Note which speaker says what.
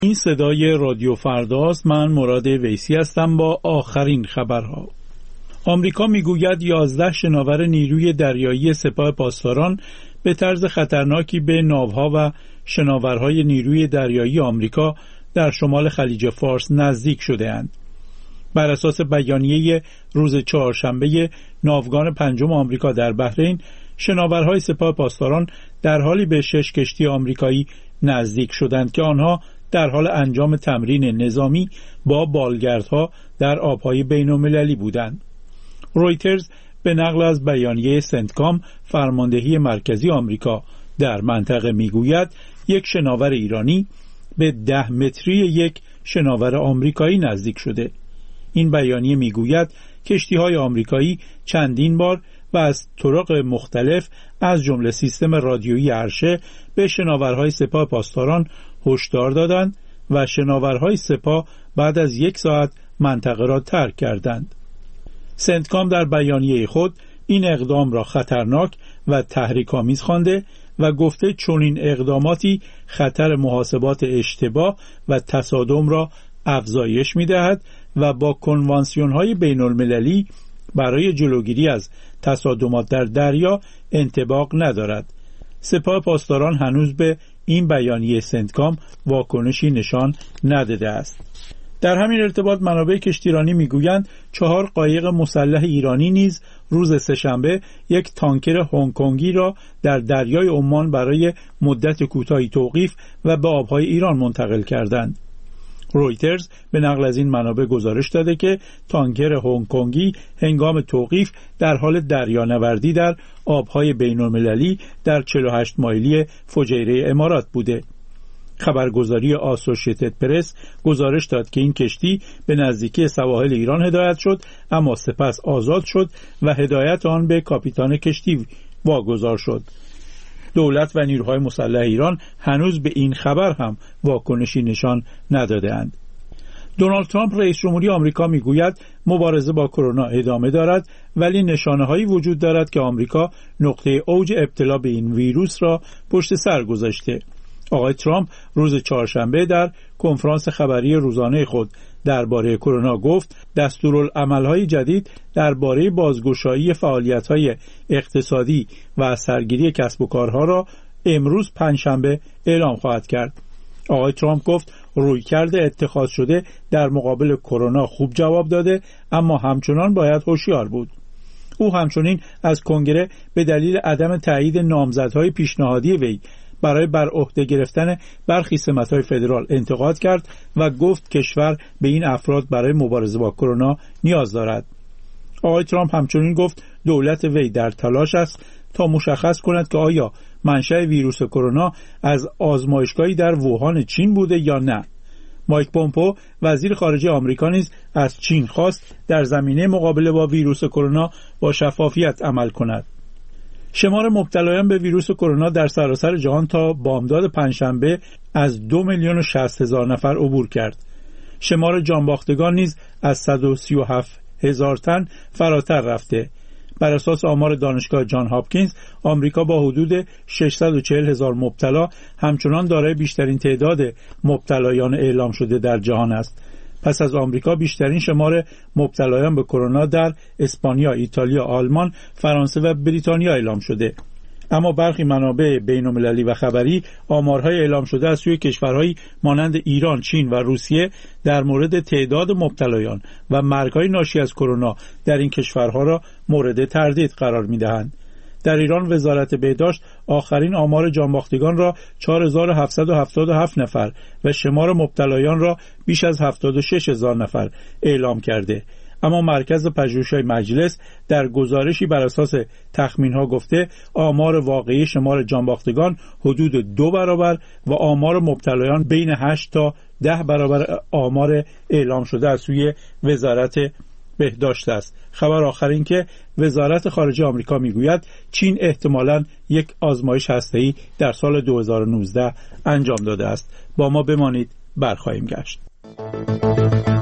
Speaker 1: این صدای رادیو فرداست. من مراد ویسی هستم با آخرین خبرها. آمریکا میگوید 11 شناور نیروی دریایی سپاه پاسداران به طرز خطرناکی به ناوها و شناورهای نیروی دریایی آمریکا در شمال خلیج فارس نزدیک شده‌اند. بر اساس بیانیه روز چهارشنبه ناوگان پنجم آمریکا در بحرین، شناورهای سپاه پاسداران در حالی به 6 کشتی آمریکایی نزدیک شدند که آنها در حال انجام تمرین نظامی با بالگردها در آبهای بین‌المللی بودند. رویترز به نقل از بیانیه سنتکام فرماندهی مرکزی آمریکا در منطقه میگوید یک شناور ایرانی به 10 متری یک شناور آمریکایی نزدیک شده. این بیانیه میگوید کشتی‌های آمریکایی چندین بار و از طرق مختلف از جمله سیستم رادیویی عرشه به شناورهای سپاه پاسداران هشدار دادند و شناورهای سپاه بعد از 1 ساعت منطقه را ترک کردند. سنتکام در بیانیه خود این اقدام را خطرناک و تحریک‌آمیز خوانده و گفته چنین اقداماتی خطر محاسبات اشتباه و تصادم را افزایش می‌دهد و با کنوانسیون‌های بین‌المللی برای جلوگیری از تصادمات در دریا انطباق ندارد. سپاه پاسداران هنوز به این بیانیه سنتکام واکنشی نشان نداده است. در همین ارتباط منابع کشتیرانی میگویند 4 قایق مسلح ایرانی نیز روز سه‌شنبه یک تانکر هنگ کنگی را در دریای عمان برای مدت کوتاهی توقیف و به آبهای ایران منتقل کردند. رویترز به نقل از این منابع گزارش داده که تانکر هنگ کنگی هنگام توقیف در حال دریانوردی در آبهای بین‌المللی در 48 مایلی فجیره امارات بوده. خبرگزاری آسوشیتد پرس گزارش داد که این کشتی به نزدیکی سواحل ایران هدایت شد، اما سپس آزاد شد و هدایت آن به کاپیتان کشتی واگذار شد. دولت و نیروهای مسلح ایران هنوز به این خبر هم واکنشی نشان نداده‌اند. دونالد ترامپ رئیس جمهوری آمریکا میگوید مبارزه با کرونا ادامه دارد، ولی نشانه‌هایی وجود دارد که آمریکا نقطه اوج ابتلا به این ویروس را پشت سر گذاشته. آقای ترامپ روز چهارشنبه در کنفرانس خبری روزانه خود درباره کرونا گفت دستورالعمل‌های جدید درباره بازگشایی فعالیت‌های اقتصادی و سرگیری کسب و کارها را امروز پنجشنبه اعلام خواهد کرد. آقای ترامپ گفت رویکرد اتخاذ شده در مقابل کرونا خوب جواب داده، اما همچنان باید هوشیار بود. او همچنین از کنگره به دلیل عدم تایید نامزدهای پیشنهادی وی برای بر عهده گرفتن برخی سمت‌های فدرال انتقاد کرد و گفت کشور به این افراد برای مبارزه با کرونا نیاز دارد. آقای ترامپ همچنین گفت دولت وی در تلاش است تا مشخص کند که آیا منشأ ویروس کرونا از آزمایشگاهی در ووهان چین بوده یا نه. مایک پومپئو وزیر خارجه آمریکا نیز از چین خواست در زمینه مقابله با ویروس کرونا با شفافیت عمل کند. شمار مبتلایان به ویروس کرونا در سراسر جهان تا بامداد پنجشنبه از 2,060,000 نفر عبور کرد. شمار جانباختگان نیز از 137,000 تن فراتر رفته. بر اساس آمار دانشگاه جان هاپکینز، آمریکا با حدود 640,000 مبتلا همچنان دارای بیشترین تعداد مبتلایان اعلام شده در جهان است. پس از آمریکا بیشترین شمار مبتلایان به کرونا در اسپانیا، ایتالیا، آلمان، فرانسه و بریتانیا اعلام شده. اما برخی منابع بین‌المللی و خبری آمارهای اعلام شده از سوی کشورهایی مانند ایران، چین و روسیه در مورد تعداد مبتلایان و مرگ‌های ناشی از کرونا در این کشورها را مورد تردید قرار می‌دهند. در ایران وزارت بهداشت آخرین آمار جانباختگان را 4777 نفر و شمار مبتلایان را بیش از 76,000 نفر اعلام کرده. اما مرکز پژوهش‌های مجلس در گزارشی بر اساس تخمین‌ها گفته آمار واقعی شمار جانباختگان حدود 2 برابر و آمار مبتلایان بین 8 تا 10 برابر آمار اعلام شده از سوی وزارت بهداشت است. خبر آخر این که وزارت خارجه آمریکا میگوید چین احتمالاً یک آزمایش هسته‌ای در سال 2019 انجام داده است. با ما بمانید، برخواهیم گشت.